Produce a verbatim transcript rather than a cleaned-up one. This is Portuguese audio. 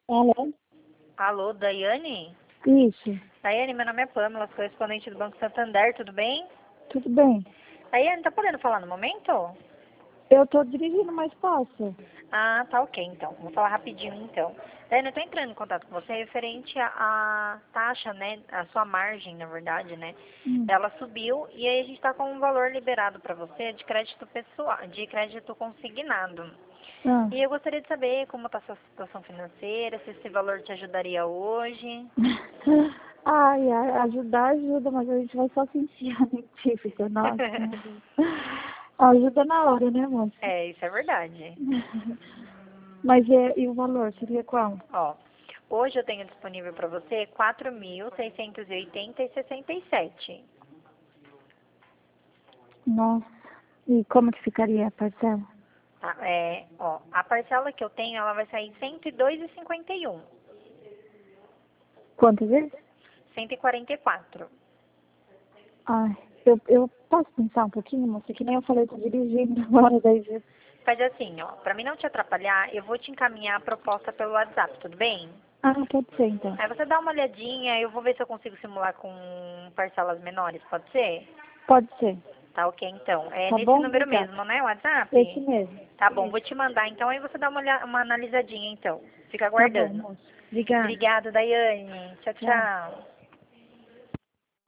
Alô? Alô, Daiane? Isso, Daiane, meu nome é Pamela, sou correspondente do Banco Santander, tudo bem? tudo bem. Daiane, tá podendo falar no momento? Eu tô dirigindo, mas posso? Ah, tá ok, então. Vou falar rapidinho, então. Daiane, eu tô entrando em contato com você referente à à taxa, né? A sua margem, na verdade, né? Hum. Ela subiu e aí a gente tá com um valor liberado para você de crédito pessoal, de crédito consignado. Ah. E eu gostaria de saber como está a sua situação financeira, se esse valor te ajudaria hoje. Ai, a- ajudar ajuda, mas a gente vai só sentir a científica, nossa. Ajuda na hora, né, moça? É, isso é verdade. Mas e, e o valor seria qual? Ó, hoje eu tenho disponível para você quatro mil seiscentos e oitenta e sessenta e sete. Nossa. E como que ficaria a parcela? Tá? É, ó, a parcela que eu tenho, ela vai sair cento e dois e cinquenta e um, Quantas vezes? cento e quarenta e quatro. Ai, eu, eu posso pensar um pouquinho, moça? Que nem eu falei, eu tô dirigindo agora, daí... já- Faz assim, ó, para mim não te atrapalhar, eu vou te encaminhar a proposta pelo WhatsApp, tudo bem? Ah, pode ser, então. Aí você dá uma olhadinha, eu vou ver se eu consigo simular com parcelas menores, pode ser? Pode ser. Tá ok, então. É Tá nesse bom? número Obrigada. mesmo, né, o Esse WhatsApp? mesmo. Tá bom, vou te mandar então, aí você dá uma, olha- uma analisadinha então. Fica Tá bom, aguardando. moço. Obrigada. Obrigada, Daiane. Tchau, Tchau. tchau.